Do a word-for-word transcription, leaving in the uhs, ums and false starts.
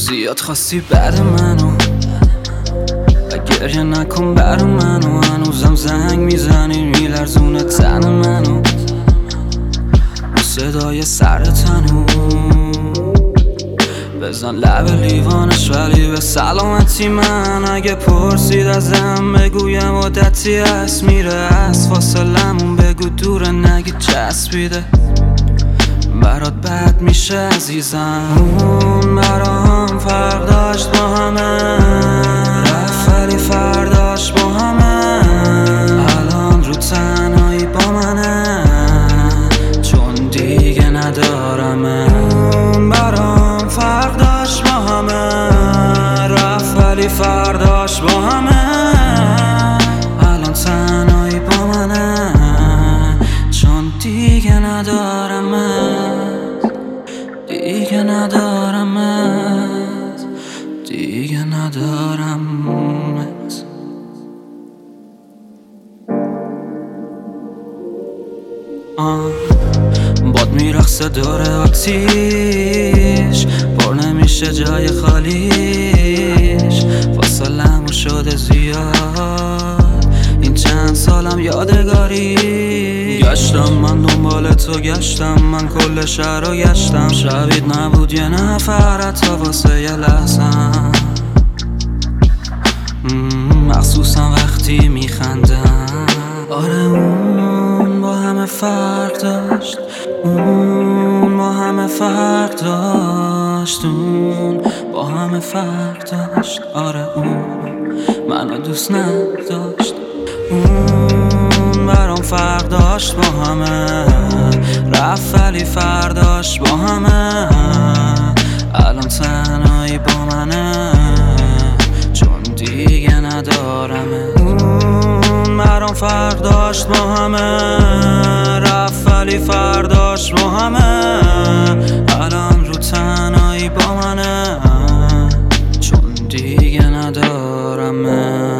زیاد خواستی بعد منو و گریه نکن بر منو، هنوزم زنگ میزنی میلرزونه تن منو با صدای سر تنو. بزن لب لیوانش ولی به سلامتی من. اگه پرسید ازم بگویم عادتی هست میره از فاصلمون، بگو دوره نگی چسبیده برات بد میشه عزیزم. اون برام فرق داشت با همه، رفت ولی فرداش با همه. الان رو تنهایی با منه چون دیگه ندارمه. اون برام فرق داشت با همه، رفت ولی فرداش با همه. الان تنهایی با منه چون دیگه ندارمه، دیگه ندارمت، دیگه ندارمت. آه باد میرقصه دور آتیش، پر نمیشه جای خالیش. فاصله‌مون شده زیاد این چند سالم یادگاری. گشتم من دنبال تو، گشتم من کل شهر رو گشتم. شبید نبود یه نفر تا واسه یه لحظم، مخصوصا وقتی میخندم. آره اون با همه فرق داشت، اون با همه فرق داشت، اون با همه فرق داشت. آره اون منو دوست نداشت، اون برام فرق داشت با همه، رفت ولی فرداش با همه. الان تنهایی با منه چون دیگه ندارمه. اون برام فرق داشت با همه، رفت ولی فرداش با همه. الان رو تنهایی با منه چون دیگه ندارمه.